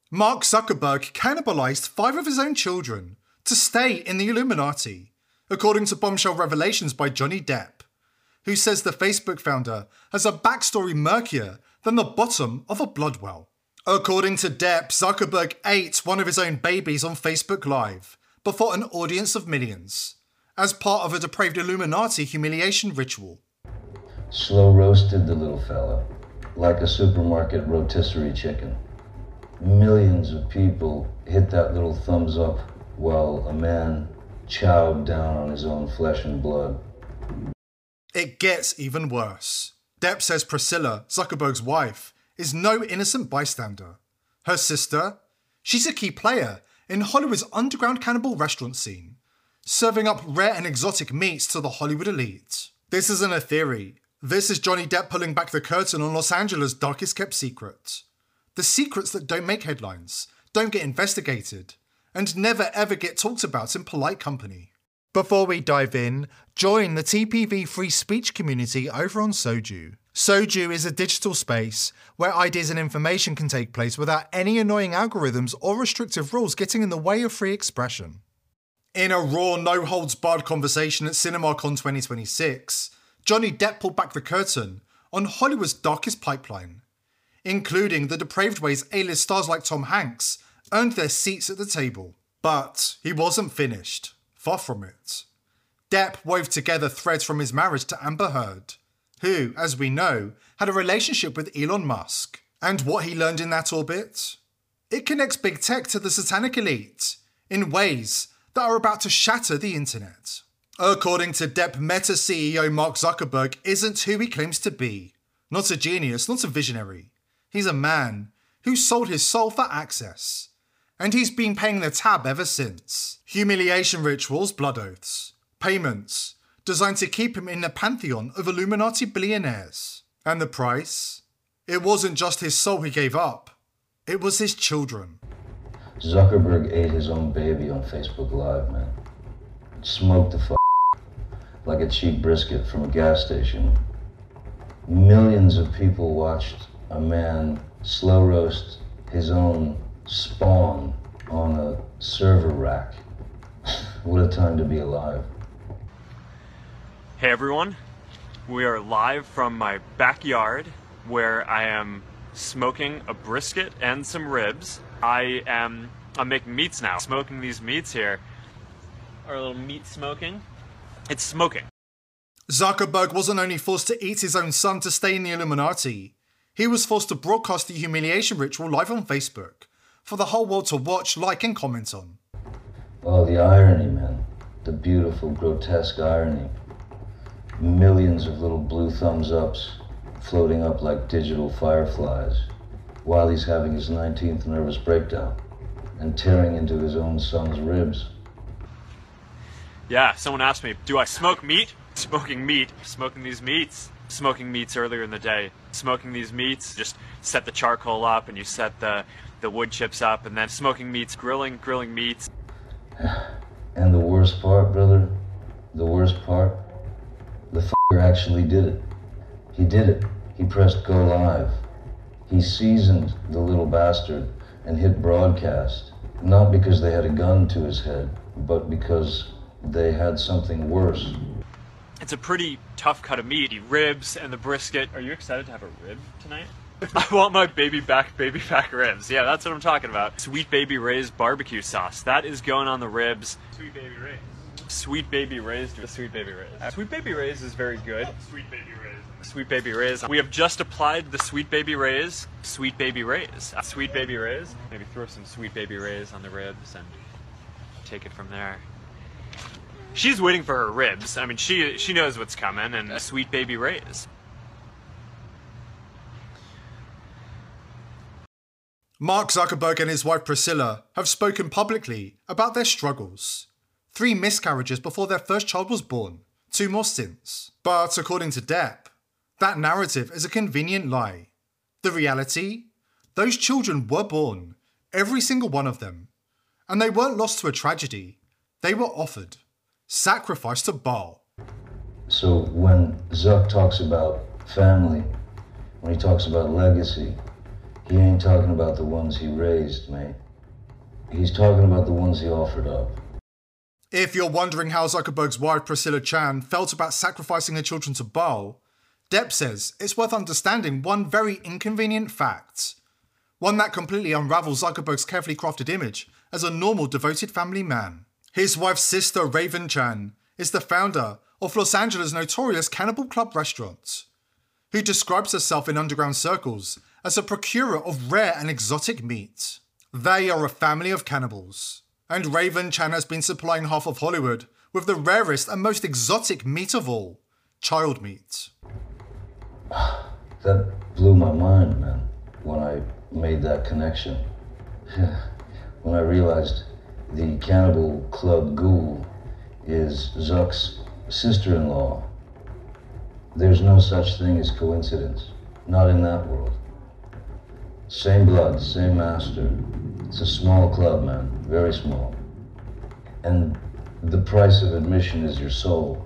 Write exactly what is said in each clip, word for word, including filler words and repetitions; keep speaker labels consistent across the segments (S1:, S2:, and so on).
S1: Mark Zuckerberg cannibalized five of his own children to stay in the Illuminati, according to bombshell revelations by Johnny Depp, who says the Facebook founder has a backstory murkier than the bottom of a blood well. According to Depp, Zuckerberg ate one of his own babies on Facebook Live before an audience of millions, as part of a depraved Illuminati humiliation ritual.
S2: Slow roasted the little fella, like a supermarket rotisserie chicken. Millions of people hit that little thumbs up while a man chowed down on his own flesh and blood.
S1: It gets even worse. Depp says Priscilla, Zuckerberg's wife, is no innocent bystander. Her sister? She's a key player in Hollywood's underground cannibal restaurant scene, serving up rare and exotic meats to the Hollywood elite. This isn't a theory. This is Johnny Depp pulling back the curtain on Los Angeles' darkest kept secret. The secrets that don't make headlines, don't get investigated, and never ever get talked about in polite company. Before we dive in, join the T P V free speech community over on Soju. Soju is a digital space where ideas and information can take place without any annoying algorithms or restrictive rules getting in the way of free expression. In a raw, no-holds-barred conversation at CinemaCon twenty twenty-six, Johnny Depp pulled back the curtain on Hollywood's darkest pipeline, including the depraved ways A-list stars like Tom Hanks earned their seats at the table. But he wasn't finished. Far from it. Depp wove together threads from his marriage to Amber Heard, who, as we know, had a relationship with Elon Musk. And what he learned in that orbit? It connects big tech to the satanic elite in ways that are about to shatter the internet. According to Depp, Meta C E O Mark Zuckerberg isn't who he claims to be. Not a genius, not a visionary. He's a man who sold his soul for access. And he's been paying the tab ever since. Humiliation rituals, blood oaths, payments, designed to keep him in the pantheon of Illuminati billionaires. And the price? It wasn't just his soul he gave up. It was his children.
S2: Zuckerberg ate his own baby on Facebook Live, man. Smoked the f*** like a cheap brisket from a gas station. Millions of people watched a man slow roast his own spawn on a server rack. What a time to be alive.
S3: Hey everyone, we are live from my backyard where I am smoking a brisket and some ribs. I am I'm making meats now. Smoking these meats here. Our little meat smoking. It's smoking.
S1: Zuckerberg wasn't only forced to eat his own son to stay in the Illuminati, he was forced to broadcast the humiliation ritual live on Facebook for the whole world to watch, like, and comment on.
S2: Oh, the irony, man. The beautiful, grotesque irony. Millions of little blue thumbs ups floating up like digital fireflies while he's having his nineteenth nervous breakdown and tearing into his own son's ribs.
S3: Yeah, someone asked me, do I smoke meat? Smoking meat. Smoking these meats. Smoking meats earlier in the day. Smoking these meats, just set the charcoal up and you set the, the wood chips up, and then smoking meats, grilling, grilling meats.
S2: And the worst part, brother, the worst part, the f***er actually did it. He did it. He pressed go live. He seasoned the little bastard and hit broadcast, not because they had a gun to his head, but because they had something worse.
S3: It's a pretty tough cut of meat. The ribs and the brisket. Are you excited to have a rib tonight? I want my baby back, baby back ribs. Yeah, that's what I'm talking about. Sweet Baby Ray's barbecue sauce. That is going on the ribs.
S4: Sweet Baby Ray's.
S3: Sweet Baby Ray's. The Sweet Baby Ray's. Sweet Baby Ray's is very good.
S4: Sweet Baby Ray's.
S3: Sweet Baby Ray's. We have just applied the Sweet Baby Ray's. Sweet Baby Ray's. Sweet Baby Ray's. Maybe throw some Sweet Baby Ray's on the ribs and take it from there. She's waiting for her ribs. I mean, she she knows what's coming, and a Sweet Baby Ray's.
S1: Mark Zuckerberg and his wife Priscilla have spoken publicly about their struggles. Three miscarriages before their first child was born, two more since. But according to Depp, that narrative is a convenient lie. The reality? Those children were born, every single one of them. And they weren't lost to a tragedy. They were offered. Sacrificed to Baal.
S2: So when Zuck talks about family, when he talks about legacy, He ain't talking about the ones he raised, mate. He's talking about the ones he offered up.
S1: If you're wondering how Zuckerberg's wife Priscilla Chan felt about sacrificing her children to Baal, Depp says it's worth understanding one very inconvenient fact. One that completely unravels Zuckerberg's carefully crafted image as a normal, devoted family man. His wife's sister, Raven Chan, is the founder of Los Angeles' notorious Cannibal Club restaurant, who describes herself in underground circles as a procurer of rare and exotic meat. They are a family of cannibals, and Raven Chan has been supplying half of Hollywood with the rarest and most exotic meat of all, child meat.
S2: That blew my mind, man, when I made that connection. When I realized the Cannibal Club ghoul is Zuck's sister-in-law. There's no such thing as coincidence. Not in that world. Same blood, same master. It's a small club, man. Very small. And the price of admission is your soul.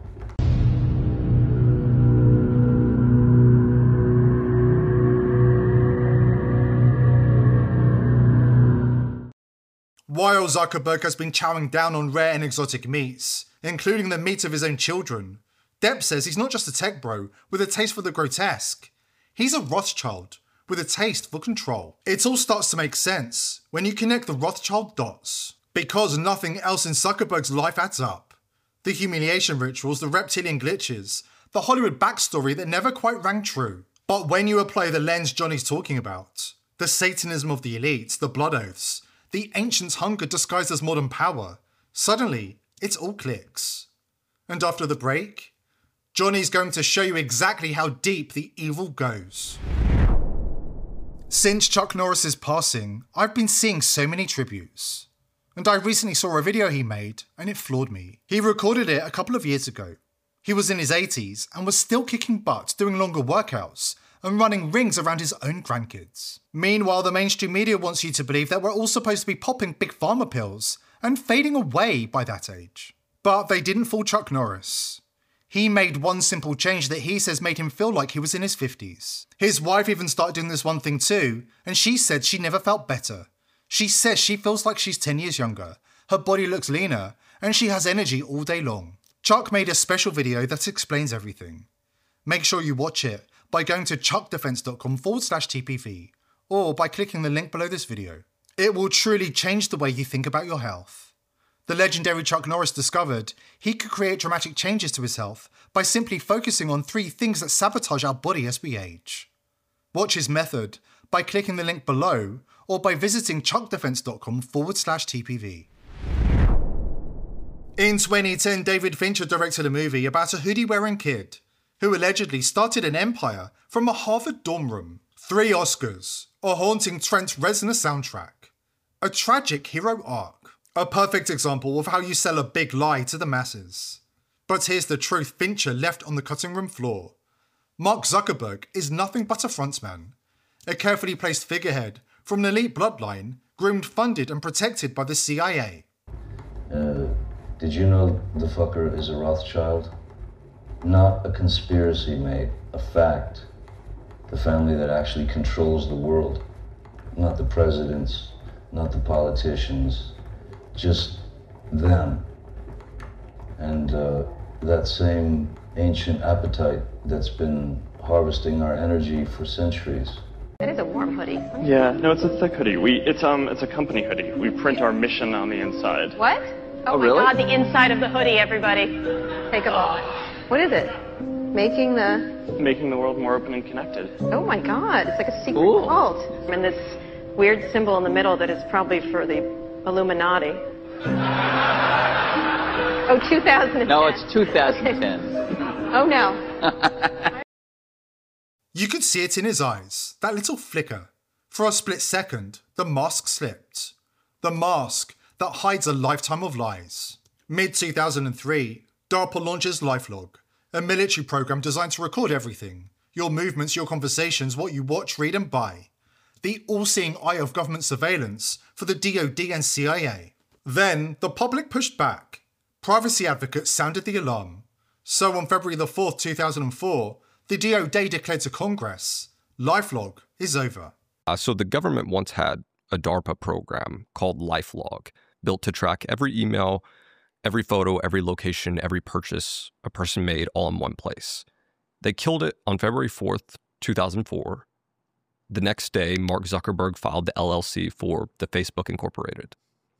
S1: While Zuckerberg has been chowing down on rare and exotic meats, including the meat of his own children, Depp says he's not just a tech bro with a taste for the grotesque. He's a Rothschild with a taste for control. It all starts to make sense when you connect the Rothschild dots, because nothing else in Zuckerberg's life adds up. The humiliation rituals, the reptilian glitches, the Hollywood backstory that never quite rang true. But when you apply the lens Johnny's talking about, the Satanism of the elites, the blood oaths, the ancients' hunger disguised as modern power, suddenly it all clicks. And after the break, Johnny's going to show you exactly how deep the evil goes. Since Chuck Norris's passing, I've been seeing so many tributes. And I recently saw a video he made, and it floored me. He recorded it a couple of years ago. He was in his eighties and was still kicking butt, doing longer workouts, and running rings around his own grandkids. Meanwhile, the mainstream media wants you to believe that we're all supposed to be popping big pharma pills and fading away by that age. But they didn't fool Chuck Norris. He made one simple change that he says made him feel like he was in his fifties. His wife even started doing this one thing too, and she said she never felt better. She says she feels like she's ten years younger, her body looks leaner, and she has energy all day long. Chuck made a special video that explains everything. Make sure you watch it by going to chuckdefense.com forward slash TPV, or by clicking the link below this video. It will truly change the way you think about your health. The legendary Chuck Norris discovered he could create dramatic changes to his health by simply focusing on three things that sabotage our body as we age. Watch his method by clicking the link below, or by visiting chuckdefense.com forward slash TPV. In twenty ten, David Fincher directed a movie about a hoodie-wearing kid who allegedly started an empire from a Harvard dorm room. Three Oscars, a haunting Trent Reznor soundtrack, a tragic hero arc. A perfect example of how you sell a big lie to the masses. But here's the truth Fincher left on the cutting room floor. Mark Zuckerberg is nothing but a frontman, a carefully placed figurehead from an elite bloodline, groomed, funded and protected by the C I A.
S2: Uh, did you know the fucker is a Rothschild? Not a conspiracy, mate. A fact. The family that actually controls the world. Not the presidents, not the politicians. Just them. And uh, that same ancient appetite that's been harvesting our energy for centuries.
S5: That is a warm hoodie.
S6: Yeah, no, it's a thick hoodie. We, it's um, it's a company hoodie. We print our mission on the inside.
S5: What? Oh,
S6: Oh,
S5: my
S6: really?
S5: God, the inside of the hoodie, everybody. Take a look. What is it? Making the...
S6: Making the world more open and connected.
S5: Oh my God, it's like a secret
S6: Cool.
S5: cult. And this weird symbol in the middle that is probably for the Illuminati. Oh, two thousand ten.
S7: No, it's two thousand ten.
S5: Oh no.
S1: You could see it in his eyes, that little flicker. For a split second, the mask slipped. The mask that hides a lifetime of lies. mid two thousand three, DARPA launches LifeLog, a military program designed to record everything. Your movements, your conversations, what you watch, read and buy. The all-seeing eye of government surveillance for the D O D and C I A. Then, the public pushed back. Privacy advocates sounded the alarm. So on February the fourth, two thousand four, the D O D declared to Congress, LifeLog is over.
S7: Uh, so the government once had a DARPA program called LifeLog, built to track every email, every photo, every location, every purchase a person made all in one place. They killed it on February fourth, two thousand four. The next day, Mark Zuckerberg filed the L L C for the Facebook Incorporated.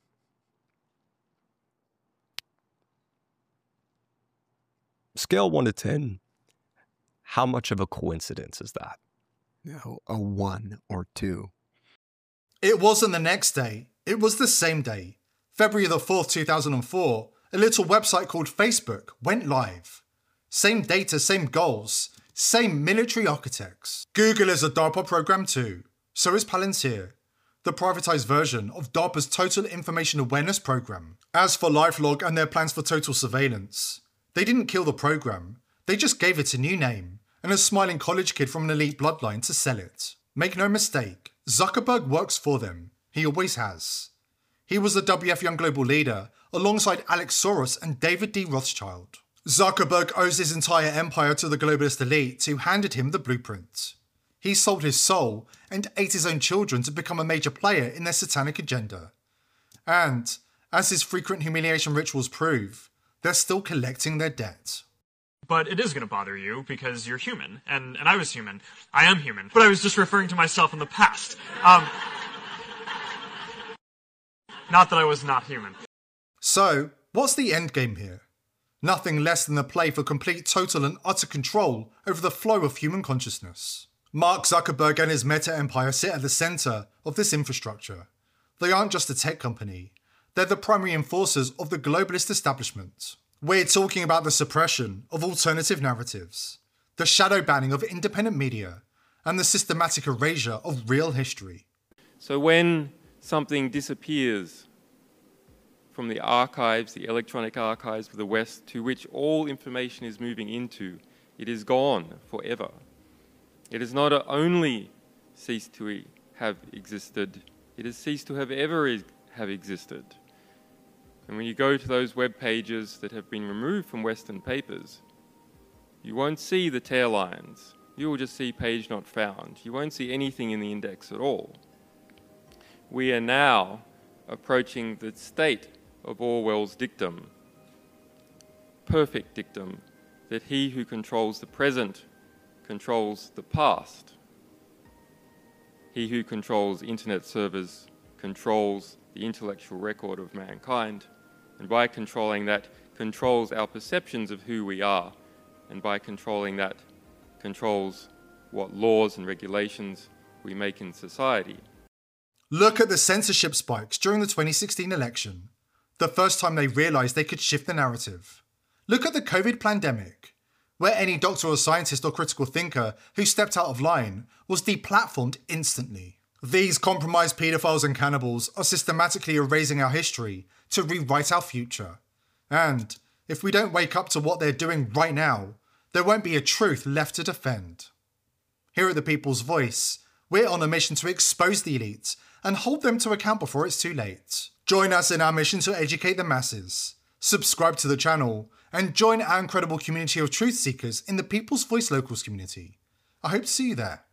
S7: Scale one to ten, how much of a coincidence is that?
S8: No, a one or two.
S1: It wasn't the next day, it was the same day. February the fourth, two thousand four, a little website called Facebook went live. Same data, same goals, same military architects. Google is a DARPA program too. So is Palantir, the privatized version of DARPA's Total Information Awareness program. As for LifeLog and their plans for total surveillance, they didn't kill the program, they just gave it a new name and a smiling college kid from an elite bloodline to sell it. Make no mistake, Zuckerberg works for them. He always has. He was the W F Young global leader alongside Alex Soros and David D. Rothschild. Zuckerberg owes his entire empire to the globalist elite who handed him the blueprint. He sold his soul and ate his own children to become a major player in their satanic agenda. And, as his frequent humiliation rituals prove, they're still collecting their debt.
S4: But it is going to bother you because you're human, and, and I was human. I am human, but I was just referring to myself in the past. Um, not that I was not human.
S1: So, what's the end game here? Nothing less than the play for complete, total and utter control over the flow of human consciousness. Mark Zuckerberg and his Meta empire sit at the centre of this infrastructure. They aren't just a tech company, they're the primary enforcers of the globalist establishment. We're talking about the suppression of alternative narratives, the shadow banning of independent media, and the systematic erasure of real history.
S9: So when something disappears from the archives, the electronic archives of the West, to which all information is moving into, it is gone forever. It has not only ceased to have existed, it has ceased to have ever have existed. And when you go to those web pages that have been removed from Western papers, you won't see the tail lines. You will just see page not found. You won't see anything in the index at all. We are now approaching the state of Orwell's dictum, perfect dictum, that he who controls the present controls the past. He who controls internet servers controls the intellectual record of mankind, and by controlling that, controls our perceptions of who we are, and by controlling that, controls what laws and regulations we make in society.
S1: Look at the censorship spikes during the twenty sixteen election, the first time they realised they could shift the narrative. Look at the COVID pandemic, where any doctor or scientist or critical thinker who stepped out of line was deplatformed instantly. These compromised paedophiles and cannibals are systematically erasing our history to rewrite our future. And if we don't wake up to what they're doing right now, there won't be a truth left to defend. Here at The People's Voice, we're on a mission to expose the elites and hold them to account before it's too late. Join us in our mission to educate the masses. Subscribe to the channel and join our incredible community of truth seekers in the People's Voice Locals community. I hope to see you there.